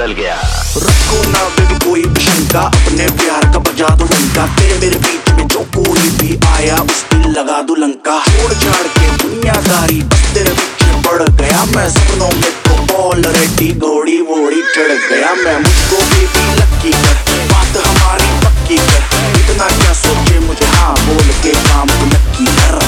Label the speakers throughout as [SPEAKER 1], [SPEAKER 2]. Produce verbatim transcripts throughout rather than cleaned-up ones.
[SPEAKER 1] बदल गया।
[SPEAKER 2] रखो ना बेबी कोई भी शंका, अपने प्यार का बजा दो डंका। तेरे मेरे बीच में जो कोई भी आया उस पे लगा दो लंका। छोड़ छाड़ के दुनियादारी बस तेरे पीछे पड़ गया मैं। सपनों में तो ऑलरेडी घोड़ी वोड़ी चढ़ गया मैं। मुझको बेबी लक्की कर, बात हमारी पक्की कर। इतना क्या सोचे मुझे हाँ बोल के काम तो नक्की कर।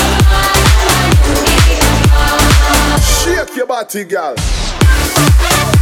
[SPEAKER 3] Party girl.